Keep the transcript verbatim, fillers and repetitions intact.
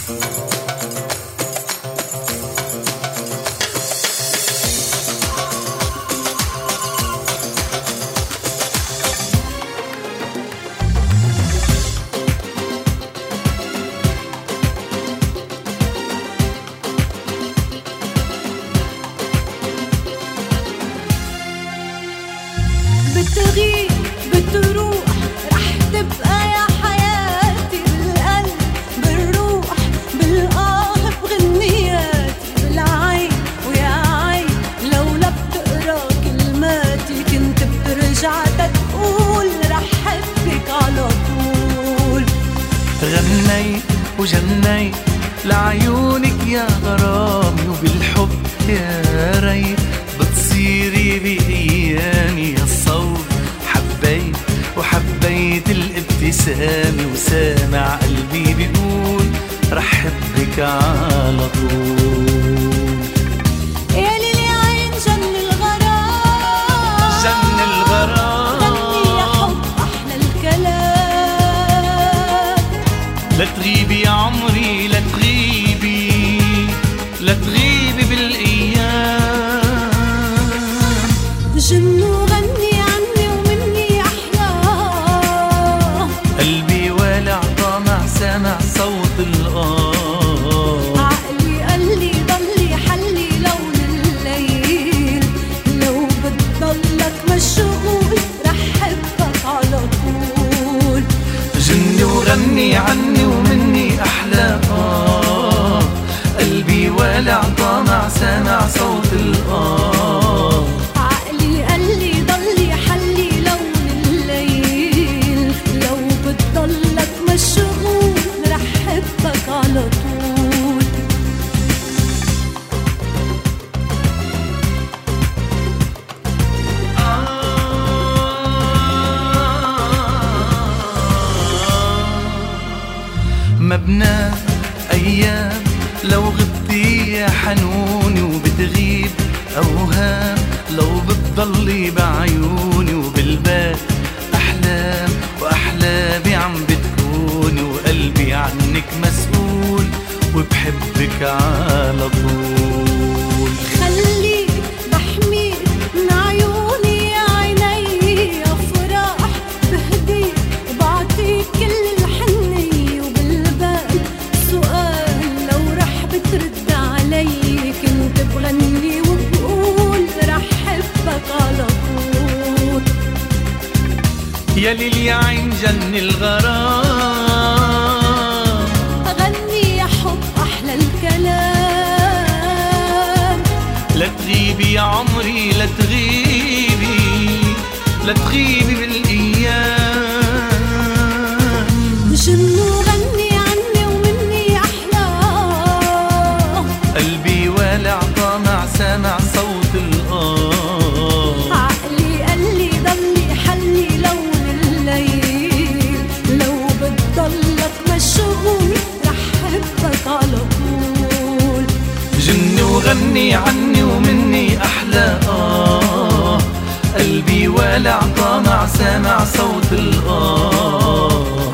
بتغيب بتروح رح تبقى يا حياتي بالقلب بالروح بالآه بغنياتي بالعين ويا عين لولا بتقرا كلماتي كنت بترجع تقول رح حبك على طول. غنيت وجنيت لعيونك يا غرامي وبالحب يا ريت بتصيري بأيامي يا الصوت. حبيت وحبيت الابتسامة وسامع قلبي بيقول رح حبك على طول. يا ليلي عين جن الغرام جن الغرام غني يا حب أحلى الكلام. لا تغيبي يا عمري لا تغيبي لا تغيبي بالأيام. جن وغني عني ومني أحلى قلبي والع طامع سامع صوت الآه. عقلي قالي ضلي حلي لون الليل لو بتضلك مشغول رح حبك على طول. جني وغني عني ومني أحلى آه. قلبي والع طامع سامع صوت الآه. عقلي قالي ضلي حلي لون الليل لو بتضلك مشغول رح حبك على طول. مبنى أيام لو غبتي يا حنوني وبتغيب أوهام لو بتضلي بعيوني وبالبال أحلام وأحلامي عم بتكوني وقلبي عنك مسؤول وبحبك على طول. خليك بحميك من عيوني يا عيني يا فرح بهديك وبعطيك كل الحنية وبالبال سؤال لو رح بترد علي كنت بغني وبقول رح حبك على طول. يا ليلي عين جن الغرام غني يا حب أحلى الكلام. لا تغيبي يا عمري لا تغيبي لا تغيبي بالأيام. جن وغني عني ومني أحلى قلبي والع طامع سامع صوت الآه. عقلي قالي ضلي حلي لون الليل لو بتضلك مشغول رح حبك على طول. جني وغني عني ومني أحلى آه. قلبي والع طامع سامع صوت الآه.